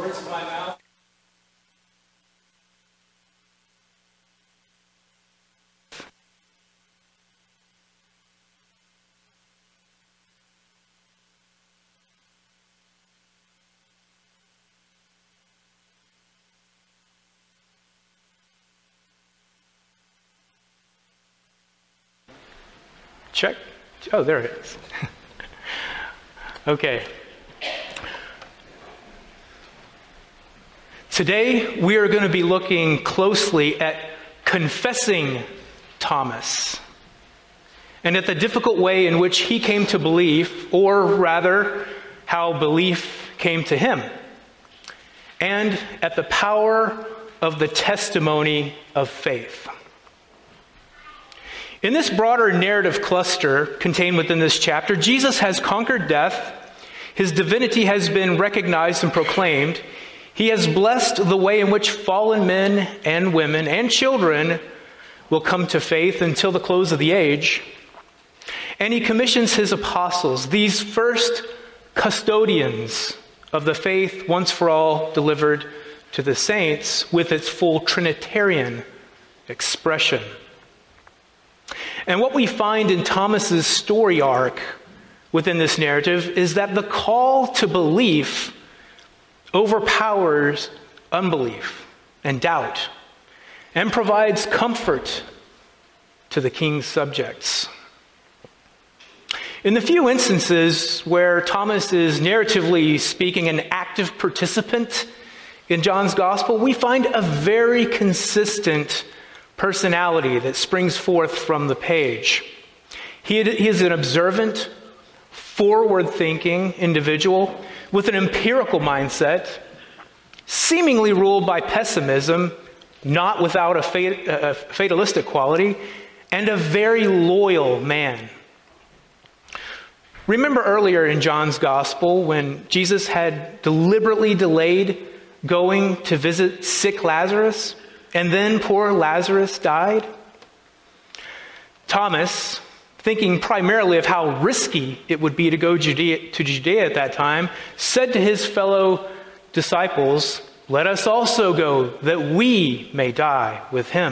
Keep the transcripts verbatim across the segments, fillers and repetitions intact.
words of my mouth. Check. Oh, there it is. Okay. Today, we are going to be looking closely at confessing Thomas and at the difficult way in which he came to believe, or rather, how belief came to him, and at the power of the testimony of faith. In this broader narrative cluster contained within this chapter, Jesus has conquered death. His divinity has been recognized and proclaimed. He has blessed the way in which fallen men and women and children will come to faith until the close of the age. And he commissions his apostles, these first custodians of the faith once for all delivered to the saints, with its full Trinitarian expression. And what we find in Thomas's story arc within this narrative is that the call to belief overpowers unbelief and doubt and provides comfort to the king's subjects. In the few instances where Thomas is narratively speaking an active participant in John's gospel, we find a very consistent personality that springs forth from the page. He, he is an observant, forward-thinking individual with an empirical mindset, seemingly ruled by pessimism, not without a, fat, a fatalistic quality, and a very loyal man. Remember earlier in John's gospel when Jesus had deliberately delayed going to visit sick Lazarus? And then poor Lazarus died? Thomas, thinking primarily of how risky it would be to go Judea, to Judea at that time, said to his fellow disciples, "Let us also go, that we may die with him."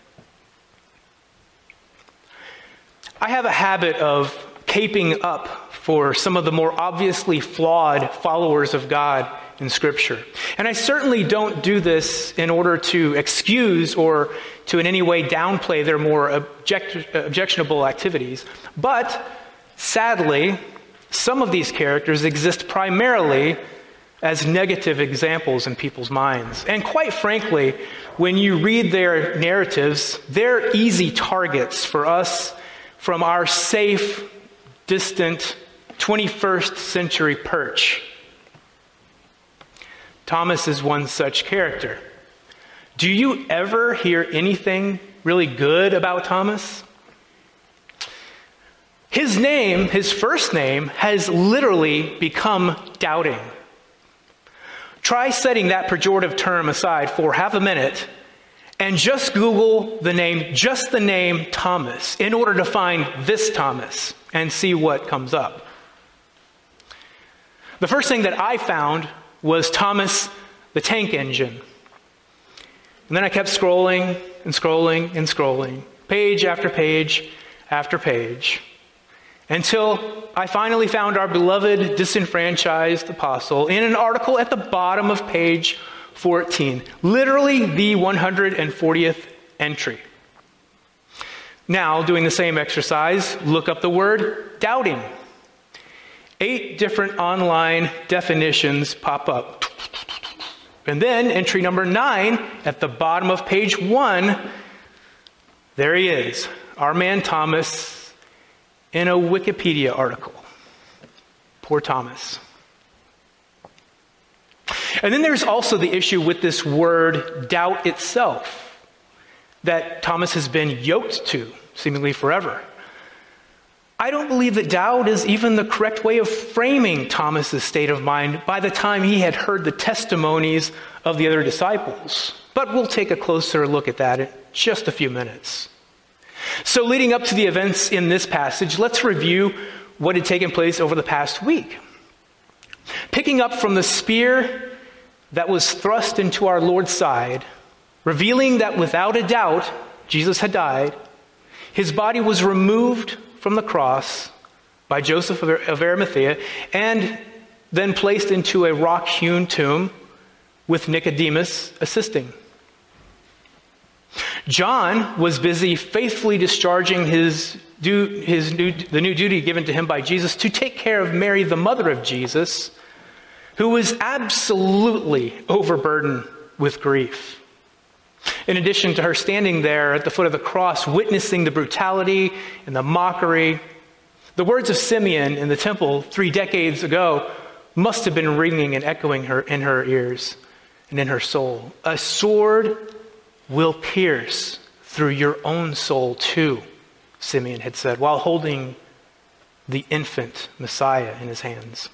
I have a habit of caping up for some of the more obviously flawed followers of God in Scripture. And I certainly don't do this in order to excuse or to in any way downplay their more object- objectionable activities. But sadly, some of these characters exist primarily as negative examples in people's minds. And quite frankly, when you read their narratives, they're easy targets for us from our safe, distant, twenty-first century perch. Thomas is one such character. Do you ever hear anything really good about Thomas? His name, his first name, has literally become doubting. Try setting that pejorative term aside for half a minute and just Google the name, just the name Thomas, in order to find this Thomas and see what comes up. The first thing that I found was Thomas the Tank Engine. And then I kept scrolling and scrolling and scrolling, page after page after page, until I finally found our beloved disenfranchised apostle in an article at the bottom of page fourteen, literally the one hundred fortieth entry. Now, doing the same exercise, look up the word doubting. Eight different online definitions pop up. And then entry number nine at the bottom of page one, there he is, our man Thomas, in a Wikipedia article. Poor Thomas. And then there's also the issue with this word doubt itself that Thomas has been yoked to, seemingly forever. I don't believe that doubt is even the correct way of framing Thomas's state of mind by the time he had heard the testimonies of the other disciples. But we'll take a closer look at that in just a few minutes. So leading up to the events in this passage, let's review what had taken place over the past week. Picking up from the spear that was thrust into our Lord's side, revealing that without a doubt Jesus had died, his body was removed from the cross by Joseph of Arimathea and then placed into a rock-hewn tomb with Nicodemus assisting. John was busy faithfully discharging his, due, his new, the new duty given to him by Jesus to take care of Mary, the mother of Jesus, who was absolutely overburdened with grief. In addition to her standing there at the foot of the cross, witnessing the brutality and the mockery, the words of Simeon in the temple three decades ago must have been ringing and echoing her in her ears and in her soul. A sword will pierce through your own soul too, Simeon had said, while holding the infant Messiah in his hands.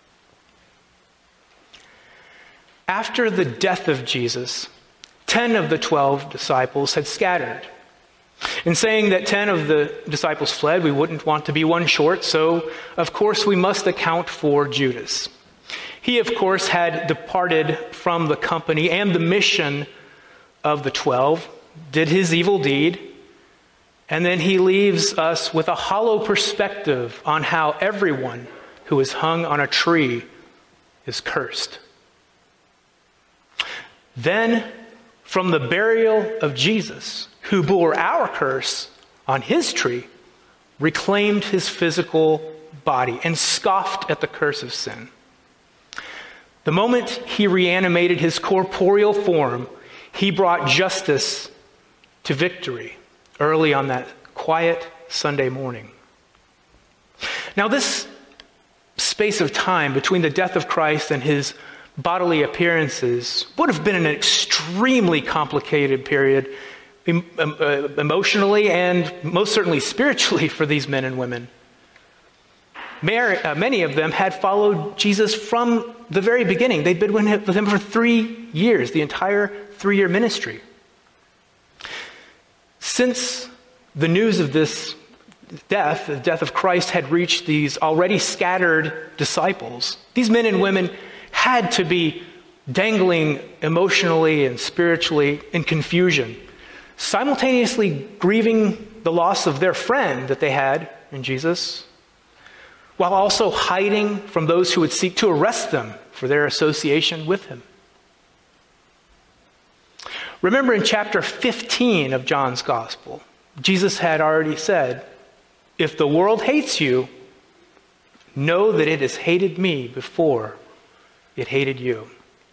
After the death of Jesus, ten of the twelve disciples had scattered. In saying that ten of the disciples fled, we wouldn't want to be one short, so of course we must account for Judas. He, of course, had departed from the company and the mission of the twelve, did his evil deed, and then he leaves us with a hollow perspective on how everyone who is hung on a tree is cursed. Then, from the burial of Jesus, who bore our curse on his tree, reclaimed his physical body and scoffed at the curse of sin. The moment he reanimated his corporeal form, he brought justice to victory early on that quiet Sunday morning. Now, this space of time between the death of Christ and his bodily appearances would have been an extremely complicated period em- uh, emotionally and most certainly spiritually for these men and women. Mary, uh, many of them had followed Jesus from the very beginning. They'd been with him for three years, the entire three-year ministry. Since the news of this death, the death of Christ, had reached these already scattered disciples, these men and women had to be dangling emotionally and spiritually in confusion, simultaneously grieving the loss of their friend that they had in Jesus, while also hiding from those who would seek to arrest them for their association with him. Remember in chapter fifteen of John's Gospel, Jesus had already said, "If the world hates you, know that it has hated me before it hated you."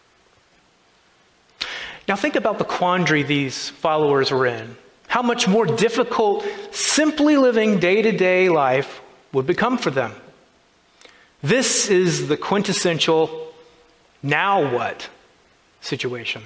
Now think about the quandary these followers were in. How much more difficult simply living day-to-day life would become for them. This is the quintessential "now what" situation.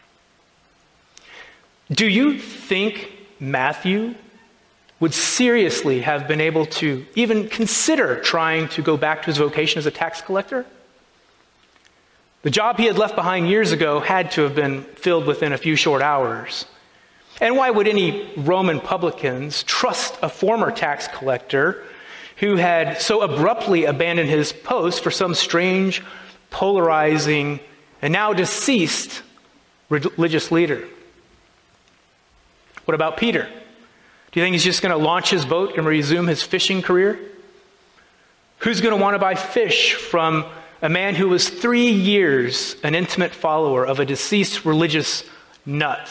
Do you think Matthew would seriously have been able to even consider trying to go back to his vocation as a tax collector? The job he had left behind years ago had to have been filled within a few short hours. And why would any Roman publicans trust a former tax collector who had so abruptly abandoned his post for some strange, polarizing, and now deceased religious leader? What about Peter? Do you think he's just going to launch his boat and resume his fishing career? Who's going to want to buy fish from a man who was three years an intimate follower of a deceased religious nut?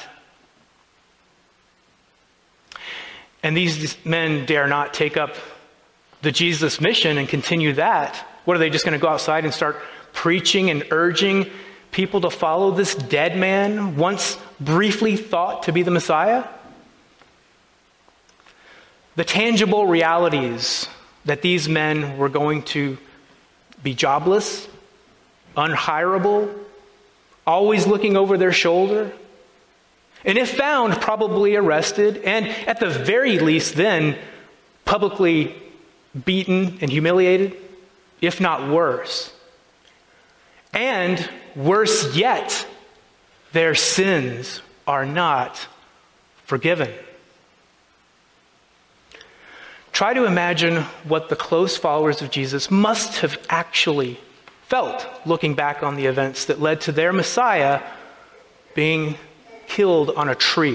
And these men dare not take up the Jesus mission and continue that. What, are they just going to go outside and start preaching and urging people to follow this dead man, once briefly thought to be the Messiah? The tangible realities that these men were going to be jobless, unhireable, always looking over their shoulder, and if found, probably arrested, and at the very least then publicly beaten and humiliated, if not worse. And worse yet, their sins are not forgiven. Try to imagine what the close followers of Jesus must have actually felt looking back on the events that led to their Messiah being killed on a tree.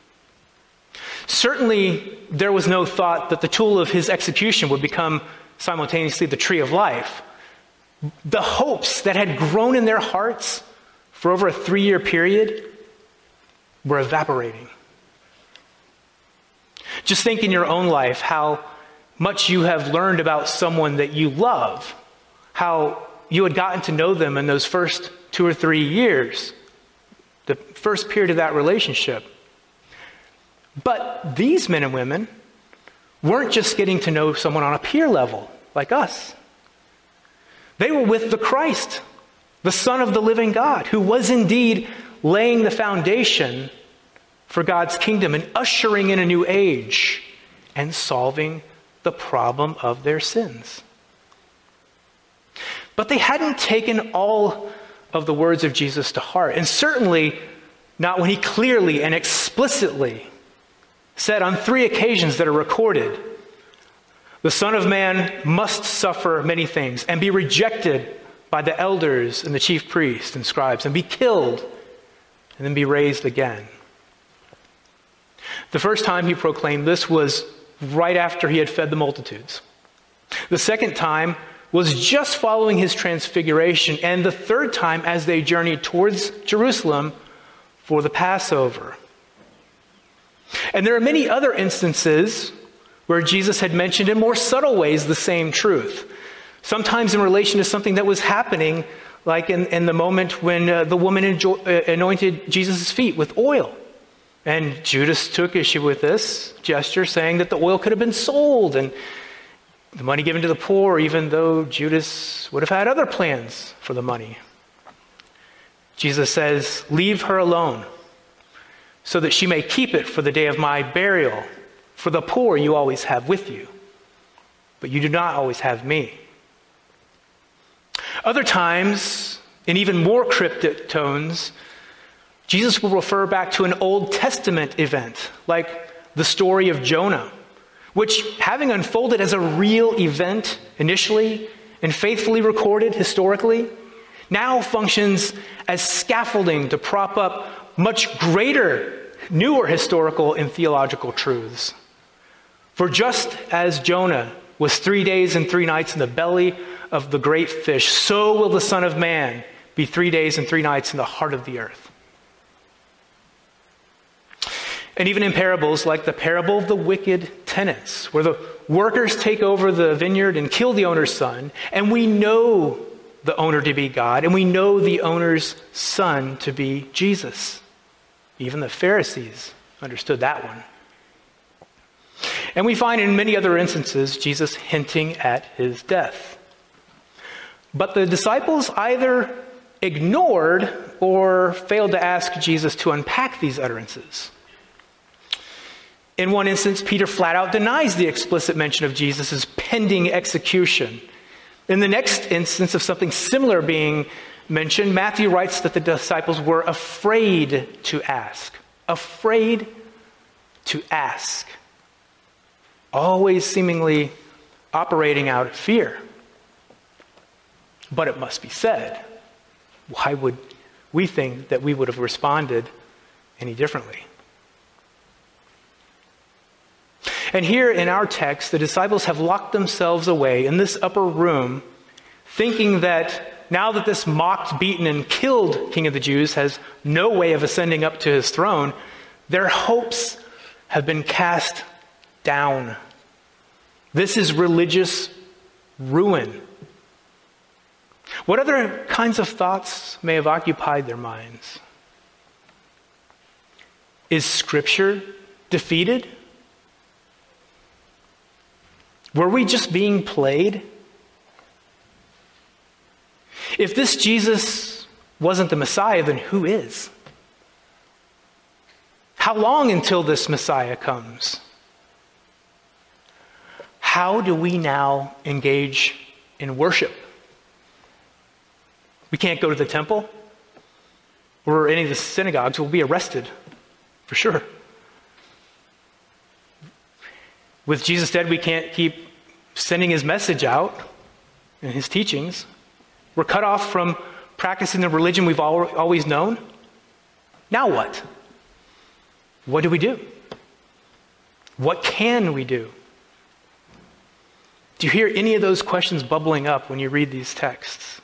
Certainly, there was no thought that the tool of his execution would become simultaneously the tree of life. The hopes that had grown in their hearts for over a three-year period were evaporating. Just think in your own life how much you have learned about someone that you love, how you had gotten to know them in those first two or three years, the first period of that relationship. But these men and women weren't just getting to know someone on a peer level like us. They were with the Christ, the Son of the living God, who was indeed laying the foundation for God's kingdom and ushering in a new age and solving the problem of their sins. But they hadn't taken all of the words of Jesus to heart, and certainly not when he clearly and explicitly said on three occasions that are recorded, the Son of Man must suffer many things and be rejected by the elders and the chief priests and scribes and be killed and then be raised again. The first time he proclaimed this was right after he had fed the multitudes. The second time was just following his transfiguration, and the third time as they journeyed towards Jerusalem for the Passover. And there are many other instances where Jesus had mentioned in more subtle ways the same truth. Sometimes in relation to something that was happening, like in, in the moment when uh, the woman enjo- uh, anointed Jesus' feet with oil. And Judas took issue with this gesture, saying that the oil could have been sold and the money given to the poor, even though Judas would have had other plans for the money. Jesus says, "Leave her alone, so that she may keep it for the day of my burial. For the poor you always have with you, but you do not always have me." Other times, in even more cryptic tones, Jesus will refer back to an Old Testament event, like the story of Jonah, which, having unfolded as a real event initially and faithfully recorded historically, now functions as scaffolding to prop up much greater, newer historical and theological truths. For just as Jonah was three days and three nights in the belly of the great fish, so will the Son of Man be three days and three nights in the heart of the earth. And even in parables like the parable of the wicked tenants, where the workers take over the vineyard and kill the owner's son, and we know the owner to be God, and we know the owner's son to be Jesus. Even the Pharisees understood that one. And we find in many other instances Jesus hinting at his death. But the disciples either ignored or failed to ask Jesus to unpack these utterances. In one instance, Peter flat out denies the explicit mention of Jesus' pending execution. In the next instance of something similar being mentioned, Matthew writes that the disciples were afraid to ask. Afraid to ask. Always seemingly operating out of fear. But it must be said, why would we think that we would have responded any differently? And here in our text, the disciples have locked themselves away in this upper room, thinking that now that this mocked, beaten, and killed King of the Jews has no way of ascending up to his throne, their hopes have been cast down. This is religious ruin. What other kinds of thoughts may have occupied their minds? Is Scripture defeated? Were we just being played? If this Jesus wasn't the Messiah, then who is? How long until this Messiah comes? How do we now engage in worship? We can't go to the temple or any of the synagogues. We'll be arrested, for sure. With Jesus dead, we can't keep sending his message out and his teachings We're cut off from practicing the religion we've al- always known. Now what? What do we do? What can we do? Do you hear any of those questions bubbling up when you read these texts?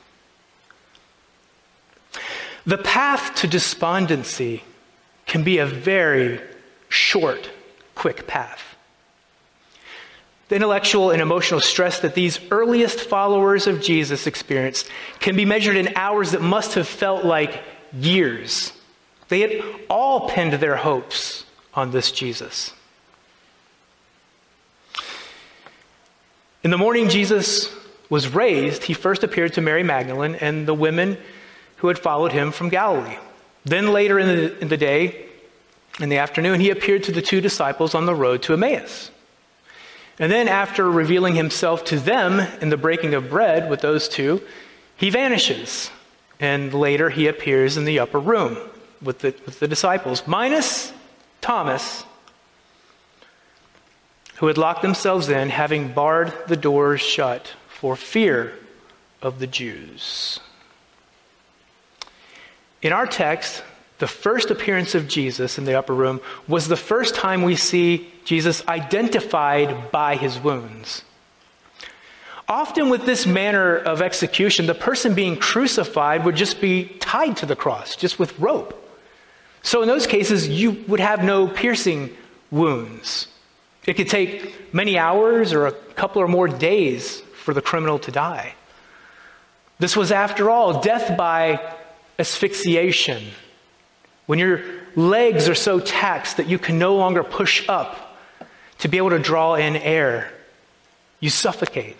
The path to despondency can be a very short, quick path. The intellectual and emotional stress that these earliest followers of Jesus experienced can be measured in hours that must have felt like years. They had all pinned their hopes on this Jesus. In the morning Jesus was raised, he first appeared to Mary Magdalene and the women who had followed him from Galilee. Then later in the, in the day, in the afternoon, he appeared to the two disciples on the road to Emmaus. And then after revealing himself to them in the breaking of bread with those two, he vanishes. And later he appears in the upper room with the, with the disciples, minus Thomas, who had locked themselves in, having barred the doors shut for fear of the Jews. In our text, the first appearance of Jesus in the upper room was the first time we see Jesus identified by his wounds. Often with this manner of execution, the person being crucified would just be tied to the cross, just with rope. So in those cases, you would have no piercing wounds. It could take many hours or a couple or more days for the criminal to die. This was, after all, death by asphyxiation. When your legs are so taxed that you can no longer push up to be able to draw in air, you suffocate.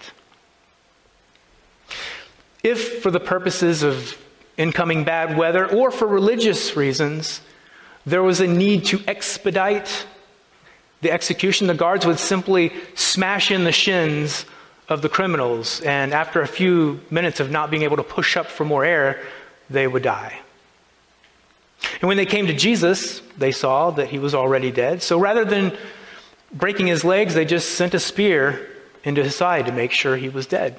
If, for the purposes of incoming bad weather or for religious reasons, there was a need to expedite the execution, the guards would simply smash in the shins of the criminals, and after a few minutes of not being able to push up for more air, they would die. And when they came to Jesus, they saw that he was already dead. So rather than breaking his legs, they just sent a spear into his side to make sure he was dead.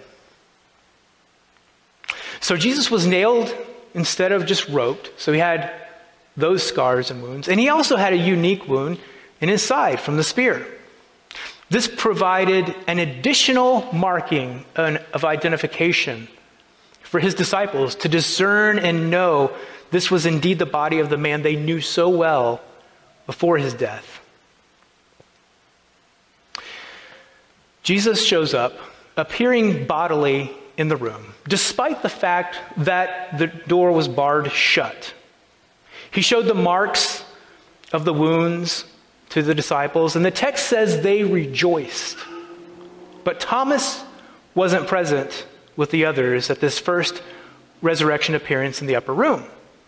So Jesus was nailed instead of just roped. So he had those scars and wounds. And he also had a unique wound in his side from the spear. This provided an additional marking of identification for his disciples to discern and know this was indeed the body of the man they knew so well before his death. Jesus shows up, appearing bodily in the room, despite the fact that the door was barred shut. He showed the marks of the wounds to the disciples, and the text says they rejoiced. But Thomas wasn't present with the others at this first resurrection appearance in the upper room.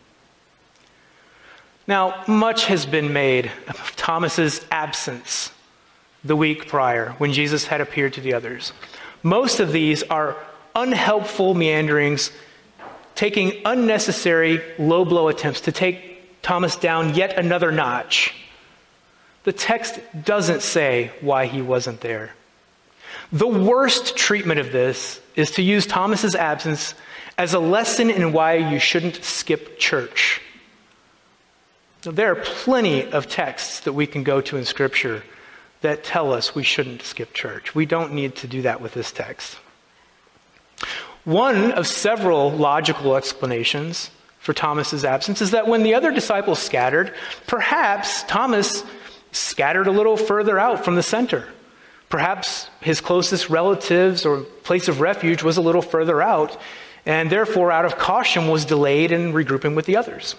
Now, much has been made of Thomas's absence the week prior when Jesus had appeared to the others. Most of these are unhelpful meanderings, taking unnecessary low blow attempts to take Thomas down yet another notch. The text doesn't say why he wasn't there. The worst treatment of this is to use Thomas's absence as a lesson in why you shouldn't skip church. Now, there are plenty of texts that we can go to in Scripture that tell us we shouldn't skip church. We don't need to do that with this text. One of several logical explanations for Thomas's absence is that when the other disciples scattered, perhaps Thomas scattered a little further out from the center. Perhaps his closest relatives or place of refuge was a little further out, and therefore, out of caution, was delayed in regrouping with the others.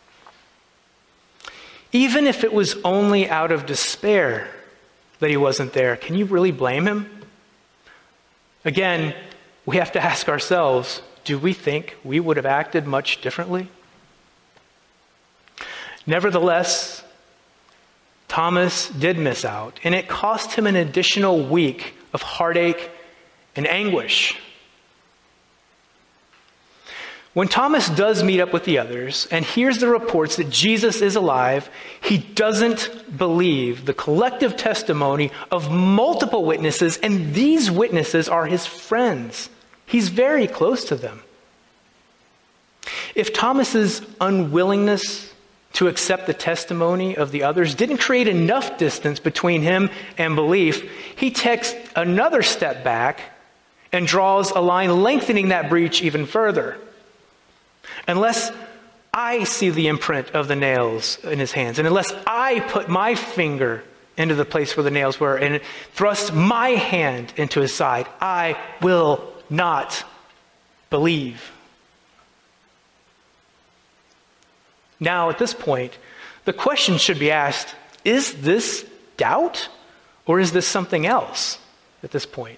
Even if it was only out of despair that he wasn't there, can you really blame him? Again, we have to ask ourselves, do we think we would have acted much differently? Nevertheless, Thomas did miss out, and it cost him an additional week of heartache and anguish. When Thomas does meet up with the others and hears the reports that Jesus is alive, he doesn't believe the collective testimony of multiple witnesses, and these witnesses are his friends. He's very close to them. If Thomas's unwillingness to accept the testimony of the others didn't create enough distance between him and belief, he takes another step back and draws a line lengthening that breach even further. Unless I see the imprint of the nails in his hands, and unless I put my finger into the place where the nails were and thrust my hand into his side, I will not believe. Now, at this point, the question should be asked, is this doubt or is this something else at this point?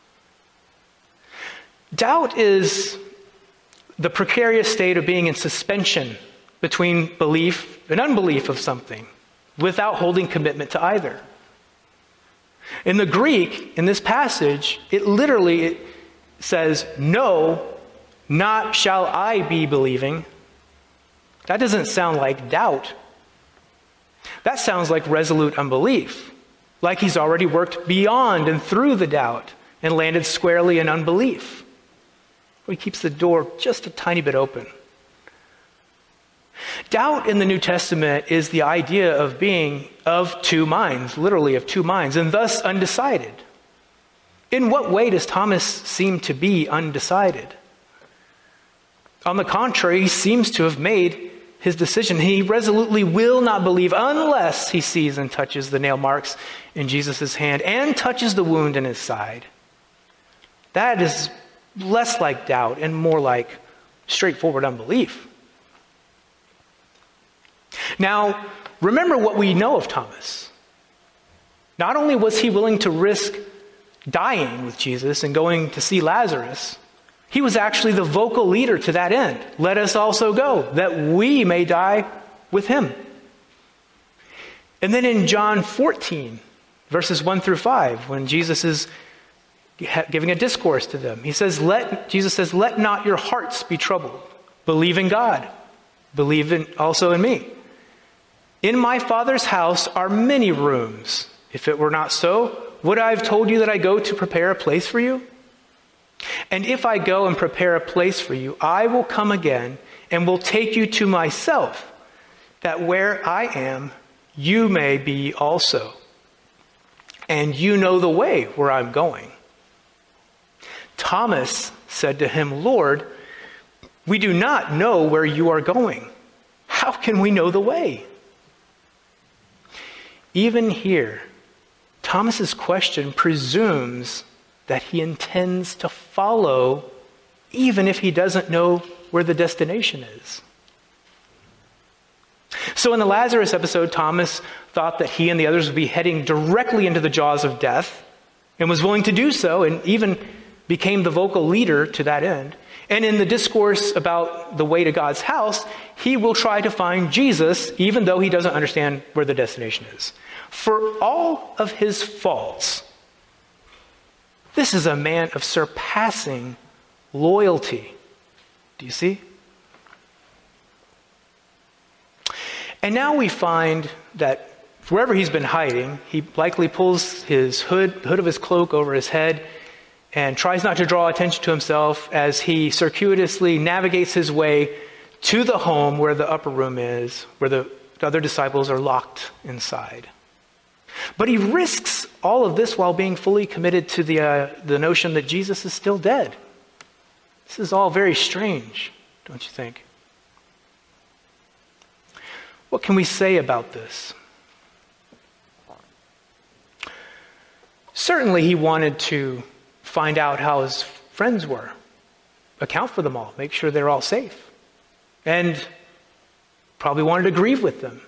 Doubt is the precarious state of being in suspension between belief and unbelief of something without holding commitment to either. In the Greek, in this passage, it literally it says, no, not shall I be believing. That doesn't sound like doubt. That sounds like resolute unbelief, like he's already worked beyond and through the doubt and landed squarely in unbelief. He keeps the door just a tiny bit open. Doubt in the New Testament is the idea of being of two minds, literally of two minds, and thus undecided. In what way does Thomas seem to be undecided? On the contrary, he seems to have made his decision. He resolutely will not believe unless he sees and touches the nail marks in Jesus' hand and touches the wound in his side. That is less like doubt and more like straightforward unbelief. Now, remember what we know of Thomas. Not only was he willing to risk dying with Jesus and going to see Lazarus, he was actually the vocal leader to that end. Let us also go, that we may die with him. And then in John fourteen, verses one through five, when Jesus is giving a discourse to them, he says, "Let Jesus says, let not your hearts be troubled. Believe in God. Believe in, also in me. In my Father's house are many rooms. If it were not so, would I have told you that I go to prepare a place for you? And if I go and prepare a place for you, I will come again and will take you to myself, that where I am, you may be also. And you know the way where I'm going." Thomas said to him, "Lord, we do not know where you are going. How can we know the way?" Even here, Thomas's question presumes that he intends to follow even if he doesn't know where the destination is. So in the Lazarus episode, Thomas thought that he and the others would be heading directly into the jaws of death and was willing to do so and even became the vocal leader to that end. And in the discourse about the way to God's house, he will try to find Jesus even though he doesn't understand where the destination is. For all of his faults, this is a man of surpassing loyalty. Do you see? And now we find that wherever he's been hiding, he likely pulls his hood, hood of his cloak over his head and tries not to draw attention to himself as he circuitously navigates his way to the home where the upper room is, where the other disciples are locked inside. But he risks all of this while being fully committed to the, uh, the notion that Jesus is still dead. This is all very strange, don't you think? What can we say about this? Certainly he wanted to find out how his friends were, account for them all, make sure they're all safe, and probably wanted to grieve with them.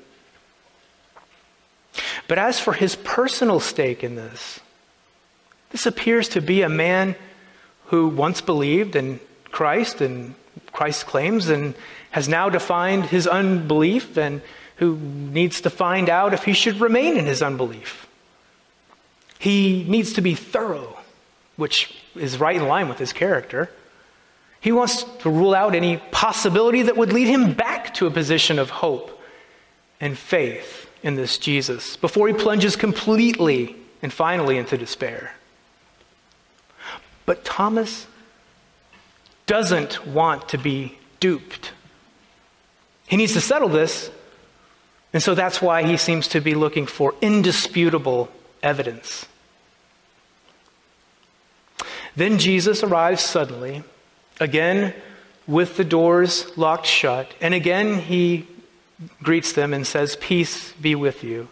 But as for his personal stake in this, this appears to be a man who once believed in Christ and Christ's claims and has now defined his unbelief and who needs to find out if he should remain in his unbelief. He needs to be thorough, which is right in line with his character. He wants to rule out any possibility that would lead him back to a position of hope and faith in this Jesus before he plunges completely and finally into despair. But Thomas doesn't want to be duped. He needs to settle this, and so that's why he seems to be looking for indisputable evidence. Then Jesus arrives suddenly, again with the doors locked shut, and again he greets them and says, "Peace be with you."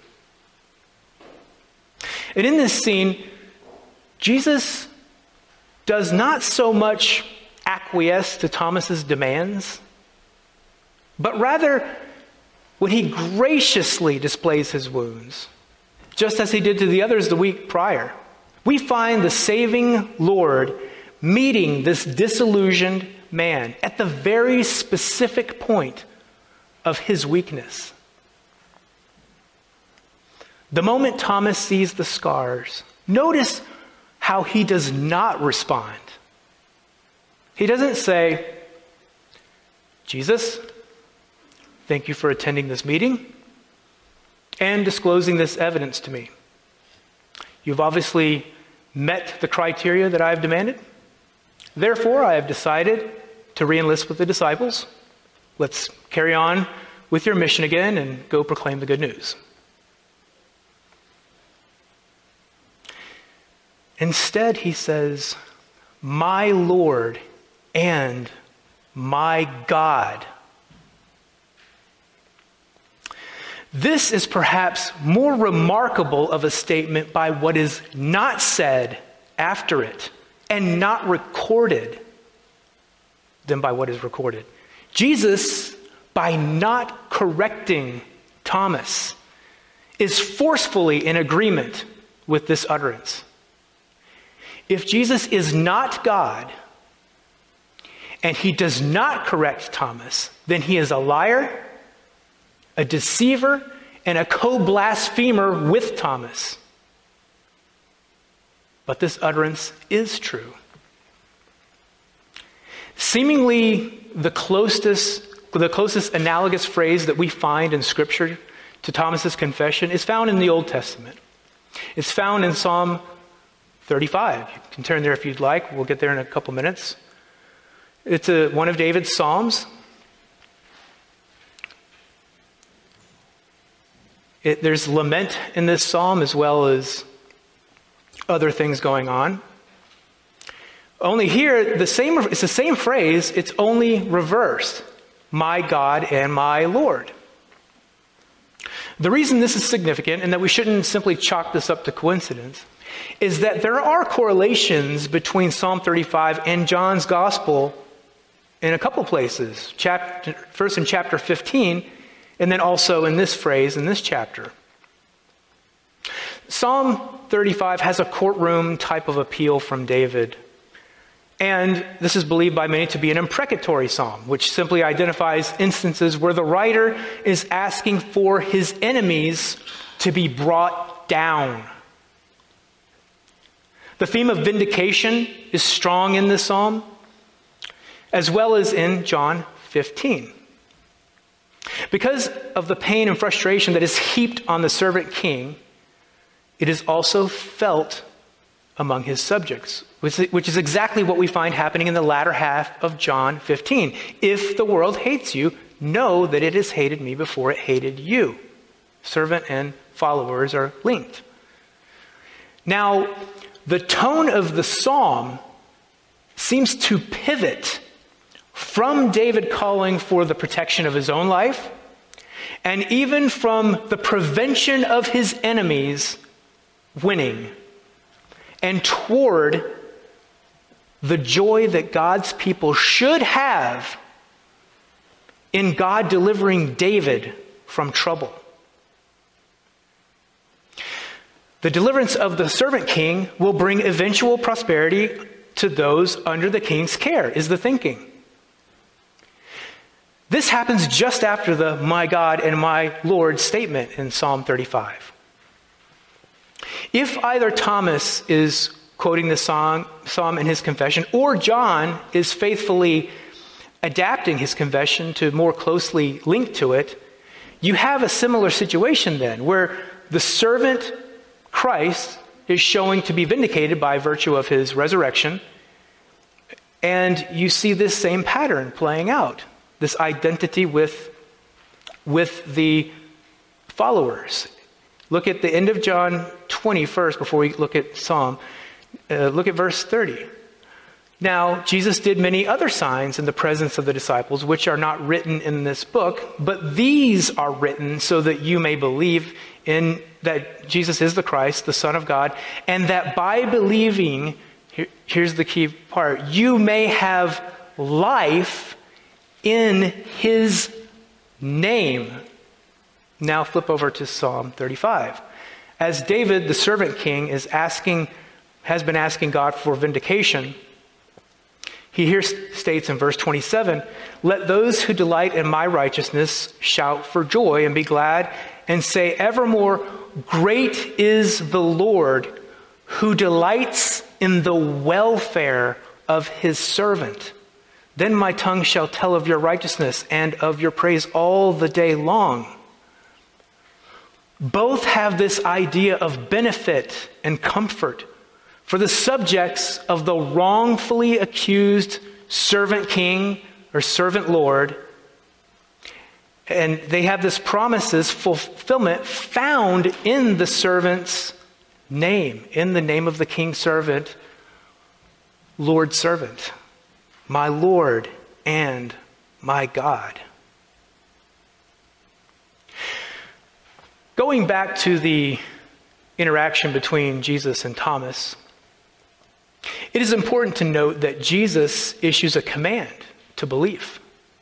And in this scene, Jesus does not so much acquiesce to Thomas's demands, but rather when he graciously displays his wounds, just as he did to the others the week prior. We find the saving Lord meeting this disillusioned man at the very specific point of his weakness. The moment Thomas sees the scars, notice how he does not respond. He doesn't say, "Jesus, thank you for attending this meeting and disclosing this evidence to me. You've obviously met the criteria that I have demanded. Therefore, I have decided to re-enlist with the disciples. Let's carry on with your mission again and go proclaim the good news." Instead, he says, "My Lord and my God." This is perhaps more remarkable of a statement by what is not said after it and not recorded than by what is recorded. Jesus, by not correcting Thomas, is forcefully in agreement with this utterance. If Jesus is not God and he does not correct Thomas, then he is a liar, a deceiver, and a co-blasphemer with Thomas. But this utterance is true. Seemingly the closest, the closest analogous phrase that we find in Scripture to Thomas's confession is found in the Old Testament. It's found in Psalm thirty-five. You can turn there if you'd like. We'll get there in a couple minutes. It's a, one of David's Psalms. It, there's lament in this psalm as well as other things going on. Only here, the same, it's the same phrase, it's only reversed. My God and my Lord. The reason this is significant and that we shouldn't simply chalk this up to coincidence is that there are correlations between Psalm thirty-five and John's Gospel in a couple places. Chapter, first in chapter fifteen, and then also in this phrase in this chapter. Psalm thirty-five has a courtroom type of appeal from David. And this is believed by many to be an imprecatory psalm, which simply identifies instances where the writer is asking for his enemies to be brought down. The theme of vindication is strong in this psalm, as well as in John fifteen. Because of the pain and frustration that is heaped on the servant king, it is also felt among his subjects, which is exactly what we find happening in the latter half of John fifteen. If the world hates you, know that it has hated me before it hated you. Servant and followers are linked. Now, the tone of the psalm seems to pivot from David calling for the protection of his own life and even from the prevention of his enemies winning, and toward the joy that God's people should have in God delivering David from trouble. The deliverance of the servant king will bring eventual prosperity to those under the king's care, is the thinking. This happens just after the "my God and my Lord" statement in Psalm thirty-five. If either Thomas is quoting the song, psalm in his confession, or John is faithfully adapting his confession to more closely link to it, you have a similar situation then, where the servant Christ is showing to be vindicated by virtue of his resurrection, and you see this same pattern playing out. this identity with, with the followers. Look at the end of John twenty first before we look at Psalm. Uh, look at verse thirty. Now, Jesus did many other signs in the presence of the disciples, which are not written in this book, but these are written so that you may believe in that Jesus is the Christ, the Son of God, and that by believing, here, here's the key part, you may have life in his name. Now flip over to Psalm thirty-five. As David, the servant king, is asking, has been asking God for vindication, he here states in verse twenty-seven, let those who delight in my righteousness shout for joy and be glad and say evermore, great is the Lord who delights in the welfare of his servant. Then my tongue shall tell of your righteousness and of your praise all the day long. Both have this idea of benefit and comfort for the subjects of the wrongfully accused servant king or servant lord. And they have this promises fulfillment found in the servant's name, in the name of the king servant, Lord servant, my Lord and my God. Going back to the interaction between Jesus and Thomas, it is important to note that Jesus issues a command to believe.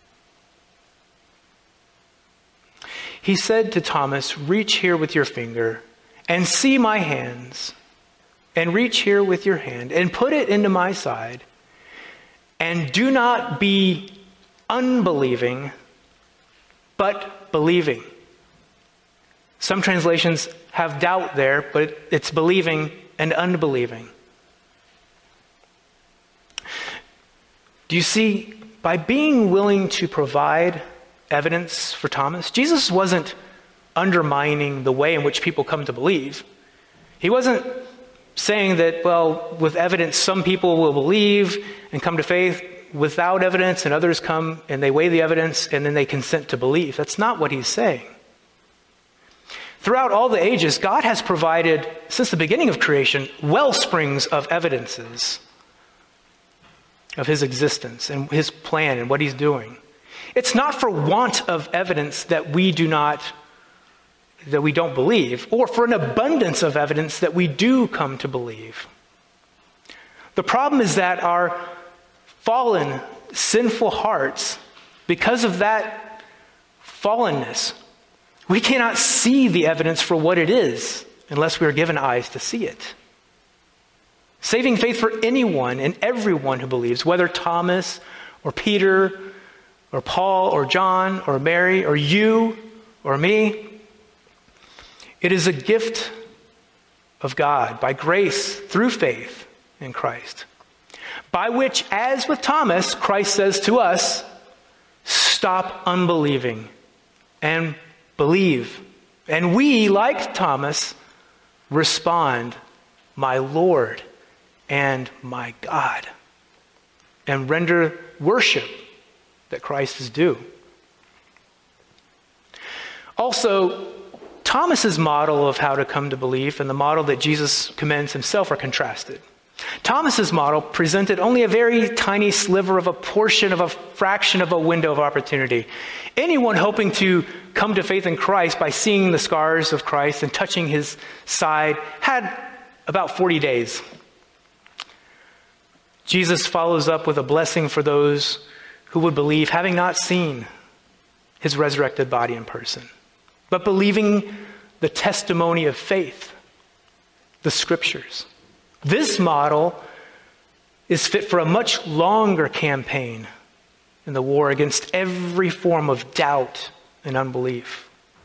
He said to Thomas, reach here with your finger and see my hands, and reach here with your hand and put it into my side, and do not be unbelieving, but believing. Some translations have doubt there, but it's believing and unbelieving. Do you see, by being willing to provide evidence for Thomas, Jesus wasn't undermining the way in which people come to believe. He wasn't saying that, well, with evidence, some people will believe and come to faith without evidence, and others come and they weigh the evidence and then they consent to believe. That's not what he's saying. Throughout all the ages, God has provided, since the beginning of creation, well springs of evidences of his existence and his plan and what he's doing. It's not for want of evidence that we do not, that we don't believe, or for an abundance of evidence that we do come to believe. The problem is that our fallen, sinful hearts, because of that fallenness, we cannot see the evidence for what it is unless we are given eyes to see it. Saving faith for anyone and everyone who believes, whether Thomas or Peter or Paul or John or Mary or you or me, it is a gift of God by grace through faith in Christ, by which, as with Thomas, Christ says to us, stop unbelieving and believe. And we, like Thomas, respond, my Lord and my God, and render worship that Christ is due. Also, Thomas's model of how to come to belief and the model that Jesus commends himself are contrasted. Thomas's model presented only a very tiny sliver of a portion of a fraction of a window of opportunity. Anyone hoping to come to faith in Christ by seeing the scars of Christ and touching his side had about forty days. Jesus follows up with a blessing for those who would believe, having not seen his resurrected body in person, but believing the testimony of faith, the scriptures. This model is fit for a much longer campaign in the war against every form of doubt and unbelief.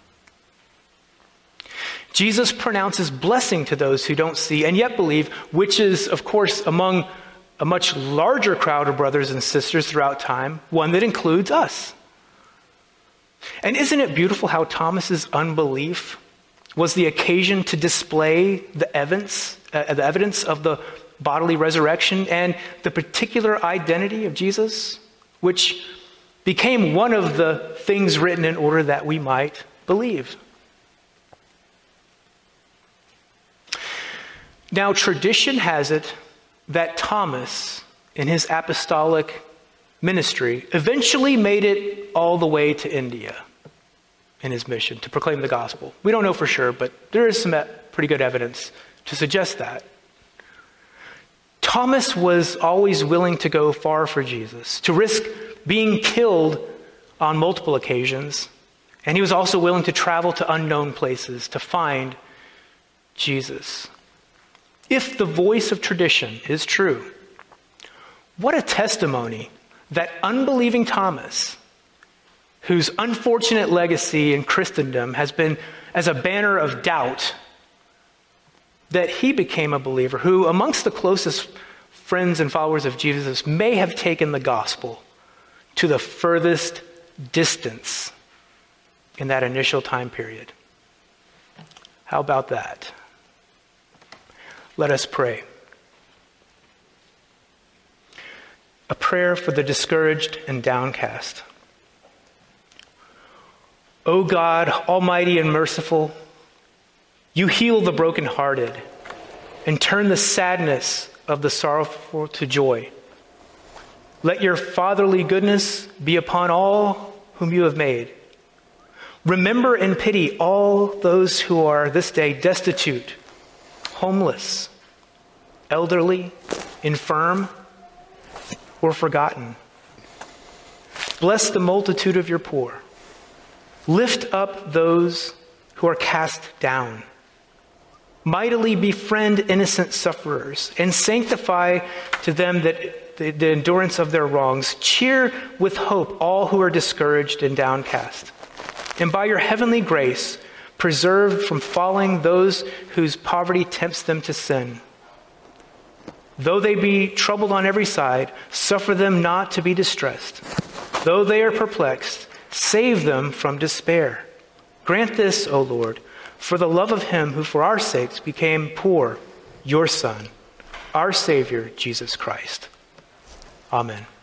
Jesus pronounces blessing to those who don't see and yet believe, which is, of course, among a much larger crowd of brothers and sisters throughout time, one that includes us. And isn't it beautiful how Thomas's unbelief was the occasion to display the evidence, uh, the evidence of the bodily resurrection and the particular identity of Jesus, which became one of the things written in order that we might believe. Now, tradition has it that Thomas, in his apostolic ministry, eventually made it all the way to India in his mission to proclaim the gospel. We don't know for sure, but there is some pretty good evidence to suggest that. Thomas was always willing to go far for Jesus, to risk being killed on multiple occasions, and he was also willing to travel to unknown places to find Jesus. If the voice of tradition is true, what a testimony that unbelieving Thomas, whose unfortunate legacy in Christendom has been as a banner of doubt, that he became a believer who, amongst the closest friends and followers of Jesus, may have taken the gospel to the furthest distance in that initial time period. How about that? Let us pray. A prayer for the discouraged and downcast. O God, almighty and merciful, you heal the brokenhearted and turn the sadness of the sorrowful to joy. Let your fatherly goodness be upon all whom you have made. Remember and pity all those who are this day destitute, homeless, elderly, infirm, or forgotten. Bless the multitude of your poor. Lift up those who are cast down. Mightily befriend innocent sufferers and sanctify to them that the, the endurance of their wrongs. Cheer with hope all who are discouraged and downcast. And by your heavenly grace, preserve from falling those whose poverty tempts them to sin. Though they be troubled on every side, suffer them not to be distressed. Though they are perplexed, save them from despair. Grant this, O Lord, for the love of him who for our sakes became poor, your Son, our Savior, Jesus Christ. Amen.